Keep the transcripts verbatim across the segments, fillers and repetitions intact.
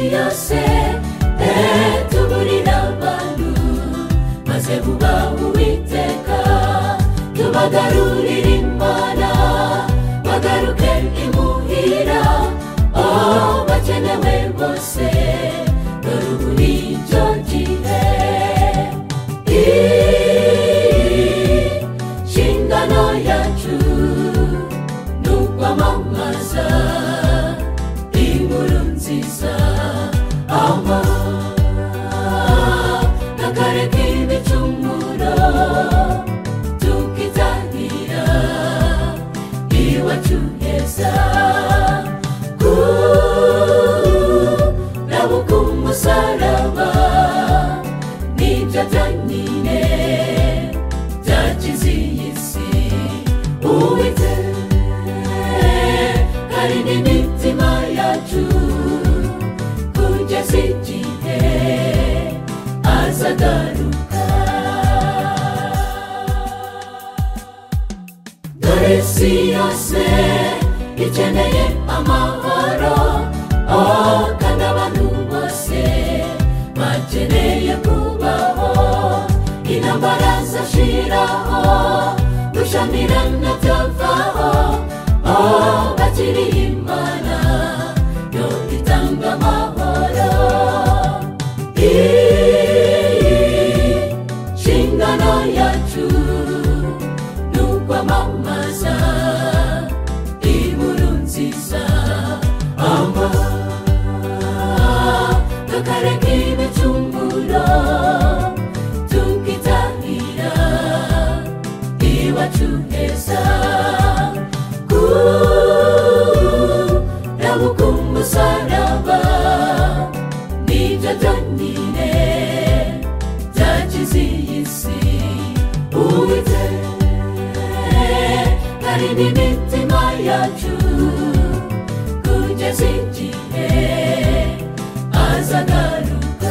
yose tuburira abantu maze vuba Uwiteka tubagarurira Imana bagaruke imuhira oh bakenewe bose dore ubu nicyo gihe inshingano yacu ni ukwamamaza inkuru nziza ama tukareka ibicumuro tukitahira iwacu heza kurabuka umusaraba nibyo byonyine byakiza iyi si Uwiteka arinda imitima yacu kugeza igihe azagaruka dore isi yose ikeneye amahoro oh kandi abantu bose bakeneye kubaho intambara zashiraho gushyamirana byavaho oh bakiriye Imana yo itanga amahoro inshingano yacu ni ukwamamaza inkuru nziza ama tukareka ibicumuro tukitahira iwacu heza kurabuka umusaraba nibyo byonyine byakiza iyi si Uwiteka arinda imitima yacu kugeza igihe azagaruka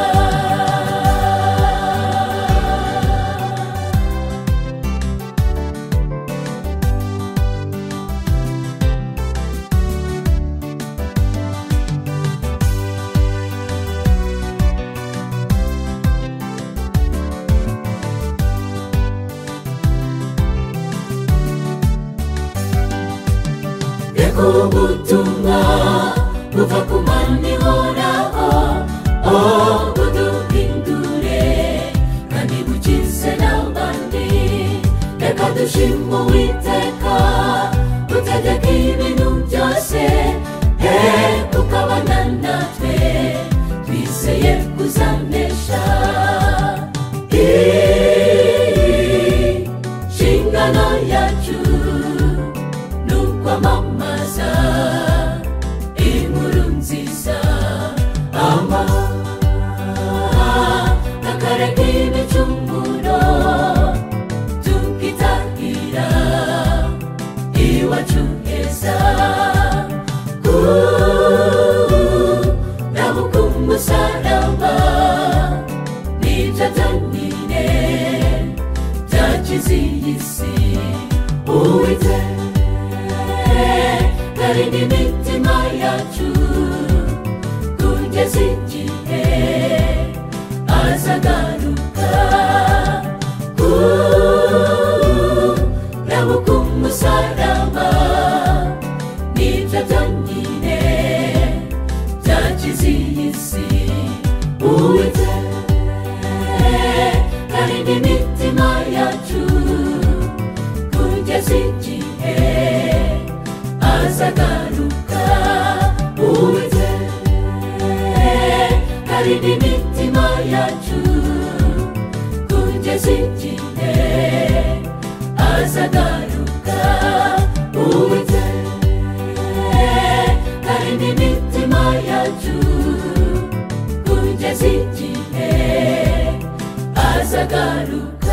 ubutumwa buva ku Mana ihoraho oh buduhindure kandi bukize n'abandi reka dushime Uwiteka utegeka ibintu byose kuko abana natwe twizeye kuzanesha inshingano yacu ni ukwamamaza inkuru nziza ama tukareka ibicumuro tukitahira iwacu heza kurabuka umusaraba nibyo byonyine byakiza iyi si Uwiteka arinda imitima yacu kugeza igihe azagaruka kurabuka umusaraba nibyo byonyine byakiza iyi si Uwiteka arinda imitima yacu kugeza igihe azagaruka Uwiteka arinda imitima yacu kugeza igihe azagaruka Uwiteka arinda imitima yacu kugeza igihe azagaruka